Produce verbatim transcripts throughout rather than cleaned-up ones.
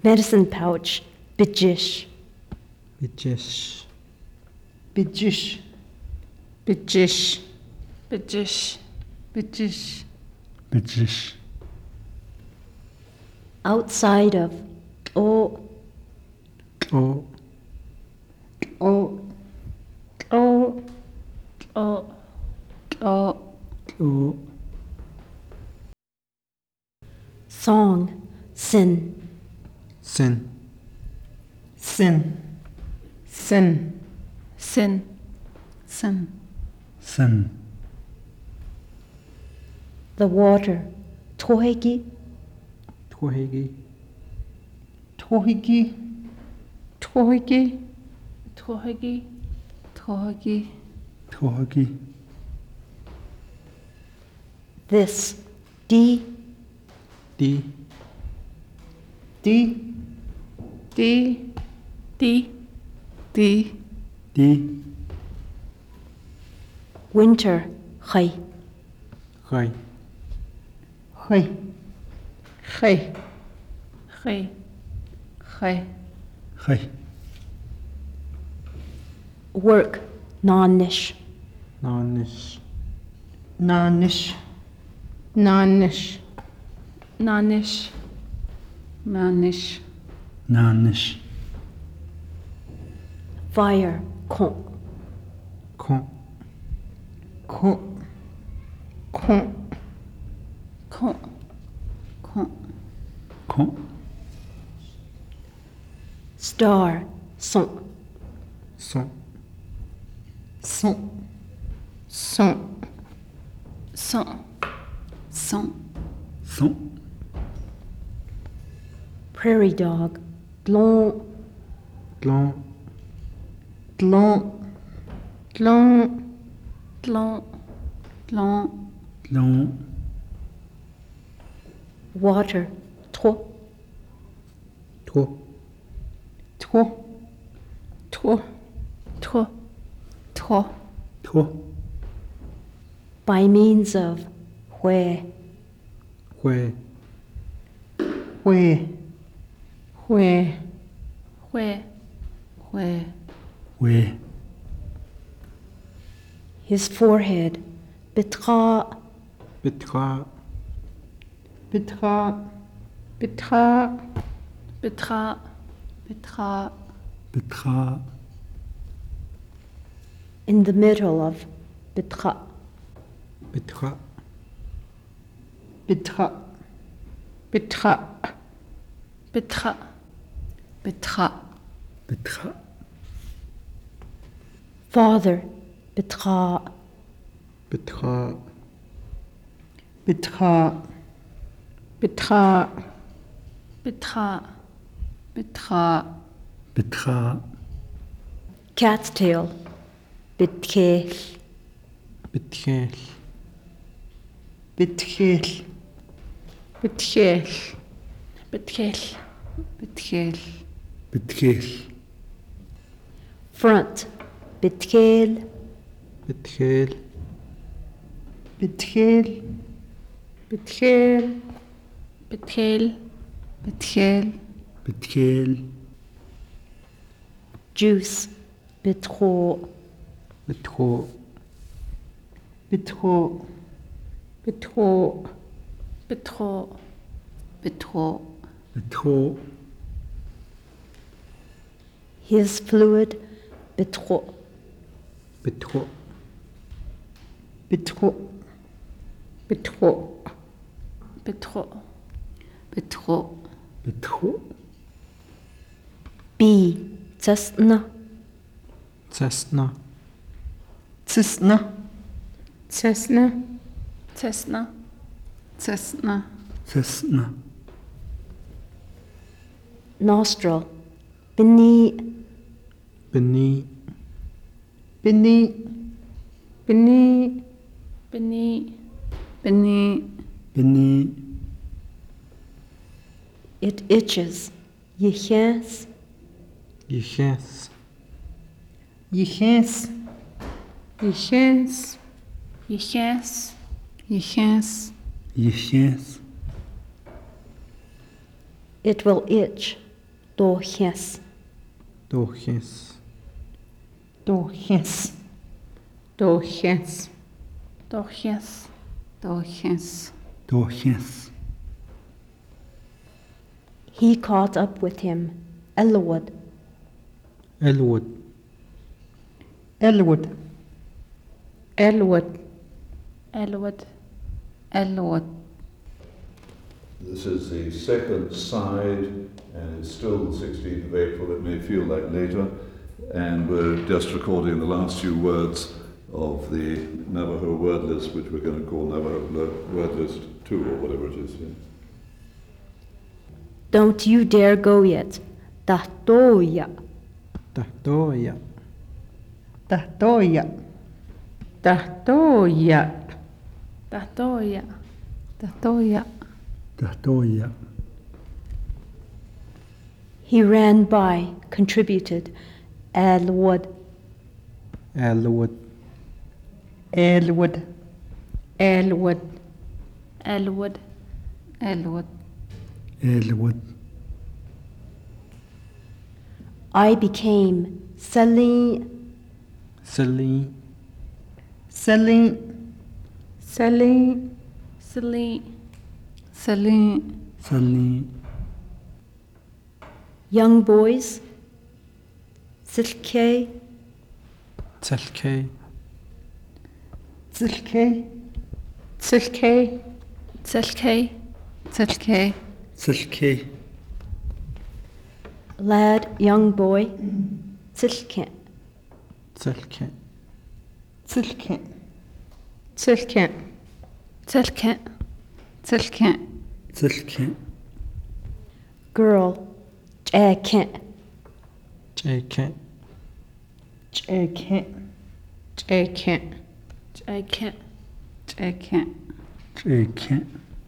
Medicine pouch, bijish. Bijish. Bijish. Bijish. Bijish. Bijish. Bijish. Outside of, oh, Oh. Oh. Oh. Oh. Oh. Oh. song, sin. Sin. Sin. Sin. Sin. Sin. Sin. The water, tohegi. Tohegi. Tohigi. Tohigi. Tohigi. Tohigi. Tohegi. This, di. Di. Di. Di. Di. Di. Di. Winter, chai. Gai. Chai. Chai. Chai. Chai. Gai. Work, non-nish. Nanish. Nanish. Nanish. Nanish. Nanish. Nanish. Fire, kon. Kon. Kon. Con. Con. Con. Kon. Star, son. Son. Son. Son. Son. Son. Son. Prairie dog, glon. Glon. Glon. Glon. Glon. Glon. Glon. Water, tro. Tro. Tro. Tro. Tro. Tro. Tro. By means of, where. Hue. Hue. Where. Where. Where. Hue. His forehead, bitra. Betra. Betra. Betra. Betra. Betra. Betra. In the middle of, bitra. Betra. Betra. Betra. Betra. Betra. Betra. Father, bitra. Betra. Betra. Betra. Betra. Betra. Betra. Cat's tail, bitkel. Betjel. Betrel. Betjel. Betjel. Betjel. Betjel. Front, bitkel. Betjel. Betrel. Betjel. Betjel. Betjel. Betjel. Juice, bitro. Betro. Betro. Betro. Betro. Betro. Betro. His fluid, bitro. Betro. Betro. Betro. Betro. Betro. Betro. B, cestna. Cessna. Cessna. Cessna. Cessna. Cessna. Cessna. Nostril, bini. Beni. Beni. Beni. Beni. Beni. Beni. It itches, yiches. Yiches. Yiches. Yiches. Yiches. Yiches. Yiches. It will itch, Dóches. Dóches. Dóches. Dóches. Dóches. Dóches. Dóches. He caught up with him. Elwood. Elwood. Elwood. Elwood. Elwood. Elwood. This is the second side, and it's still the sixteenth of April. It may feel like later, and we're just recording the last few words of the Navajo word list, which we're going to call Navajo word list two, or whatever it is. Yeah. Don't you dare go yet. Tahtoya. Tahtoya. Tahtoya. Tahtoya. Tahtoya. Tahtoya. Tahtoya. He ran by, contributed. Elwood. Elwood. Elwood. Elwood. Elwood. Elwood. Elwood. I became Sally. Sally. Celine. Celine. Celine. Celine. Sally. Young boys. Silke. Tselke. Silke. Silke. Silke. Silke. Silke. Lad, young boy. Silke. Tselke. Silke. Silke. Silke. Silke. Silke. Girl. Jake. Jake. Jake. Jake. Jake. Jake. Jake.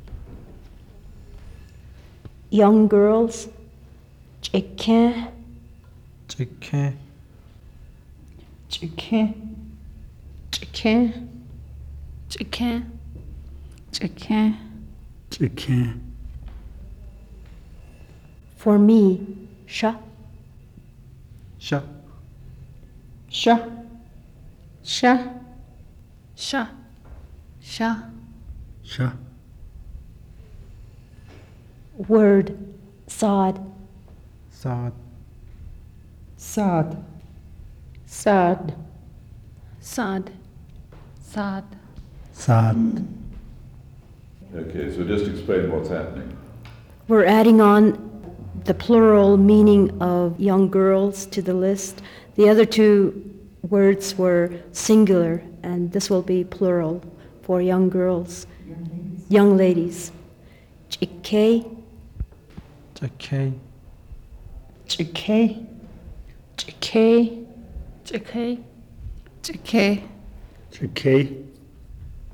Young girls. Jake. Jake. Jake. Jake. Jake. Jake. Jake. For me. Sha. Sha. Sha. Sha. Sha. Sha. Sha. Word. Sod. Sad. Sad. Sad. Sad. Sad. Sad. Okay, so just explain what's happening. We're adding on the plural meaning of young girls to the list. The other two words were singular, and this will be plural for young girls. Young ladies. Jike. Jake. Jake. Jake. Jake. Jake. Jake.